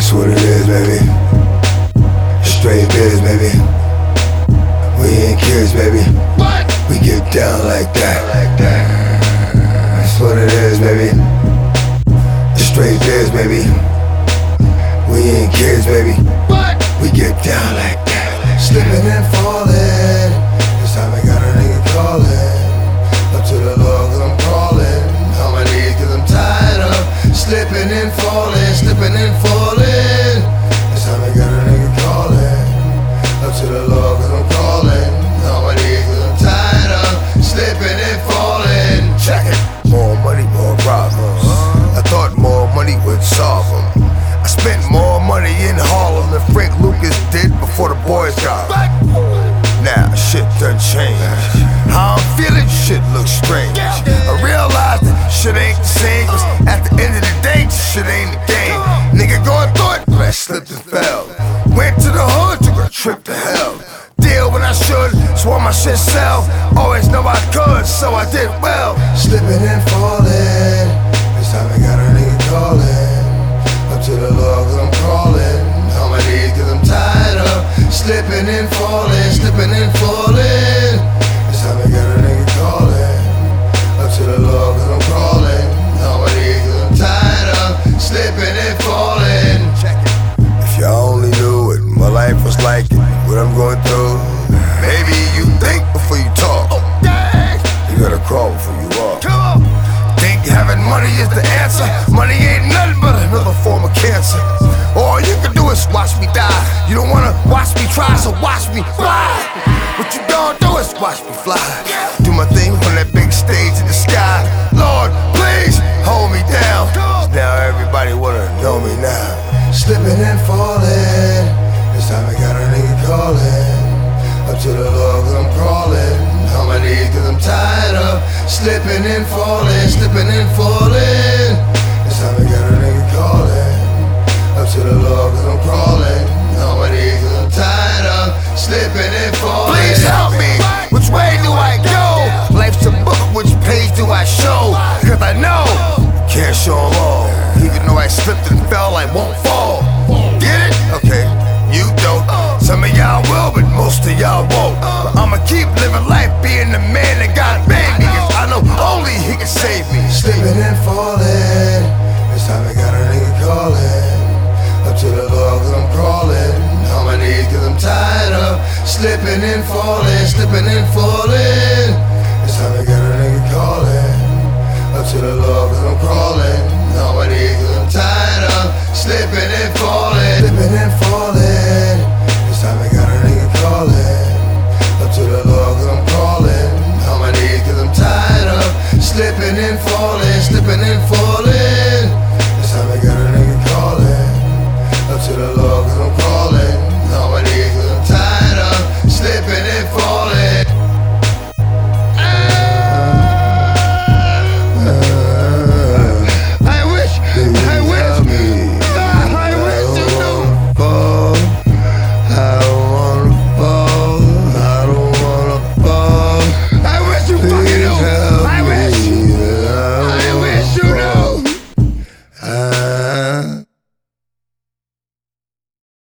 That's what it is, baby. Straight biz, baby. We ain't kids, baby. What? We get down like that. That's what it is, baby. Straight biz, baby. We ain't kids, baby. What? We get down like that. Slipping and falling. This time I got a nigga calling. Up to the Lord, cause I'm crawling. On my knees, cause I'm tired of slipping and falling, slipping and falling. This time I got a nigga calling. Up to the Lord, cause I'm crawling. On my knees, cause I'm tired of slipping and falling. Check it. More money, more problems. I thought more money would solve them. I spent more money in Harlem than Frank Lucas did before the boys got him. Now shit done changed. How I'm feeling, shit looks strange. I realized that shit ain't the same, cause at the end of the day, shit ain't the game. Nigga going through it, but I slipped and fell. Went to the hood, took a trip to hell. Deal when I should, swore my shit sell. Always know I could, so I did well. Slipping and falling. This time I got a nigga calling. Up to the Lord, cause I'm crawling. On my knees, cause I'm tired of slipping and falling, slipping and falling. This time I got a nigga calling. Up to the Lord, cause I'm crawling. On my knees, cause I'm tired of slipping and falling. If y'all only knew what my life was like, what I'm going through. Maybe you think before you talk. You gotta crawl before you walk. Think having money is the answer? Money ain't nothing but another form of cancer. All you can do is watch me die. You don't wanna watch me try, so watch me fly. What you gonna do is watch me fly. Do my thing on that big stage in the sky. Lord, please hold me down. Now everybody wanna know me now. Slipping and falling. This time I got a nigga calling. Up to the Lord, cause I'm crawling. On my knees, cause I'm tired of slipping and falling, slipping and falling. This time I got a nigga calling. Up to the Lord, cause I'm crawling. On my knees, cause I'm tired of slipping and falling. Please help me, which way do I go? Life's a book, which page do I show? Cause I know, can't show them all. Even though I slipped and fell, I won't fall. Get it? Okay, you don't. Some of y'all will, but most of y'all won't. But I'ma keep living life, being the man that God made me, cause I know only He can save me. Slipping and falling. This time I got a nigga calling. Up to the Lord, cause I'm crawling. On my knees, cause I'm tired of slipping and falling, slipping and falling. This time I got a nigga calling. Up to the Lord, cause I'm crawling. On my knees, cause I'm tired of slipping and falling, slipping and falling. This time I got a nigga calling. Up to the Lord, cause I'm crawling. On my knees, cause I'm tired of slipping and falling, slipping and falling. This time I got a nigga calling. Up to the Lord.